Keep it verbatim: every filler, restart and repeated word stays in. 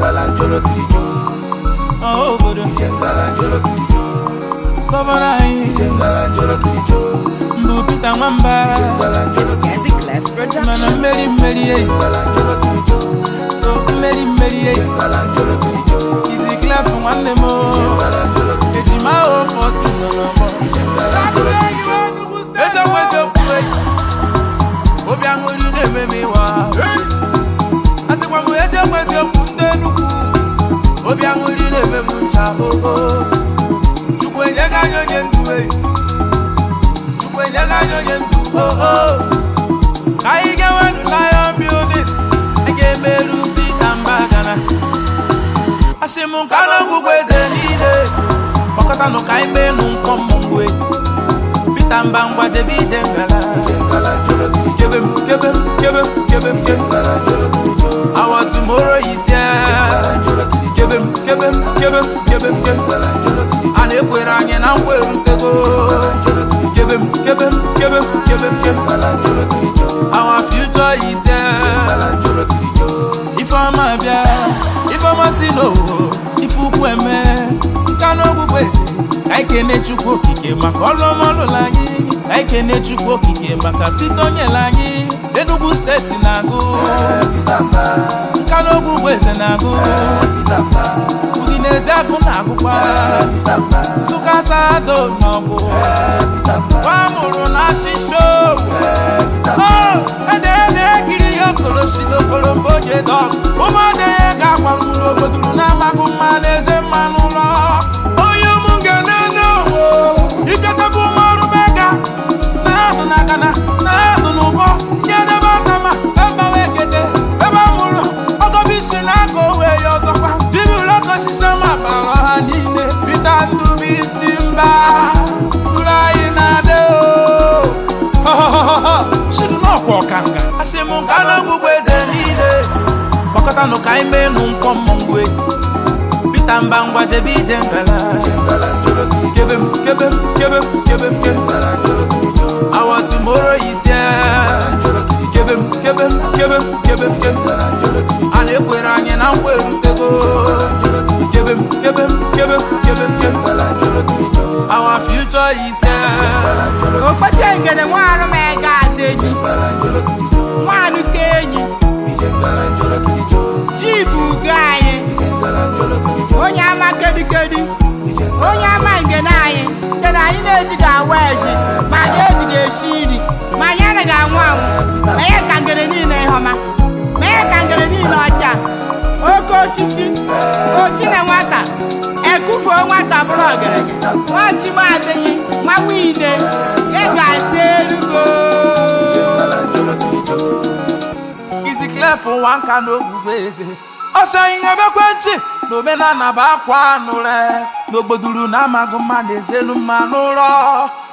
Ijengalanjolo kilijo. Oh, bodo. Ijengalanjolo kilijo. Kobarai. Ijengalanjolo kilijo. Mbupita mwamba. Ijengalanjolo Gazi Clef Productions. Mana meri meri eh. Ijengalanjolo kilijo. Oh, meri meri eh. Ijengalanjolo kilijo. Easy Clef mwande mo. Ijengalanjolo kilijo. Ejima o fortune no mo. Ijengalanjolo kilijo. Eze weze kuwe. Obiangoli ne meme wa. Asekwa mu eze weze kunde nuku. Obiangoli ne meme ncha oh. Chukwe nyega nyonye nduwe. Chukwe nyega nyonye ndu oh oh. Kai ge wenu lion building. Ege meru bitamba gana. Ashimu kana gugweze nide. Wakata no kai menu nkomongwe. Bitamba ngwa je bijengala. Ijengalanjolo kilijo. Give him, give him, give him, give him, give him. Ijengalanjolo kilijo. Our tomorrow is here. Ijengalanjolo kilijo. Give him, give him, give him, give him, give him. Ijengalanjolo kilijo. And if we're hanging out, we're go. Ijengalanjolo kilijo. Give him, give him, give him, give him, give him. Ijengalanjolo kilijo. Our future is here. Ijengalanjolo kilijo. If I'm a bia, if I'm a sino, if you come, can no go I can let you go kick him, Makolo Mololangi. I can let you go kick him, Makapitonya Langi. The Nubu State in Nago. Bitamba. Kanogu Wese Nago. Bitamba. Udineza Kunagupa. Bitamba. Sukasa do Nobo. Bitamba. Wamuru Nashisho. Oh, and then they kill your Colosino Colombo dog. Uma de Gamulo, Boduna Magumane, Manula. Oh, you Mungana, no. If you're the Bumaru Mega, Nadu Nagana, Nadu Nubo, Yanabatama, Baba Wekete, Baba Mulu, Ogobishinago, where you're so far. Jibu Loko Shishama, Barohanine, Pitandu Simba, Ulainado. Ha ha ha ha. She do not walk anga. Ashimungana Gugweze Nide. Wakata no Kaime Nunkomongwe. Bitambangwa Jebi Jengala. Ijengalanjolo kilijo. Give him, give him, give him, give him, give him. Ijengalanjolo kilijo. Our tomorrow is here. Ijengalanjolo kilijo. Give him, give him, give him, give him, give him. Ijengalanjolo kilijo. And if we're hanging out, we're to go. Ijengalanjolo kilijo. Give him, give him, give him, give him, give him. Ijengalanjolo kilijo. Our future is here. Ijengalanjolo kilijo. Opachengene mwana mega adeji. Ijengalanjolo kilijo. Mwana tenyi. Ijengalanjolo kilijo. Jibu gaye. Ijengalanjolo kilijo. Onye ama kedi kedi. Ijengalanjolo Onye ama ngene anyị. Ngene anyị na-eji ga-aweji. Ma na-eji ga-eshiri. Ma ya na ga-anwụ anwụ. Ma ya ka ngene niile ịhọma. Ma ya ka ngene niile ọcha. Oke osisi. Ochi na nwata. Ekufuo nwata bụrụ ọgaranya. Nwachi m adịghị. Nwa nwide. Ị ga-ata elugo. Ijengalanjolo kilijo. Easy Clef for one kind of beze. Osha inga kwenchi. No mena na bakwa nule. No bodulu na maguma nezelu manuro.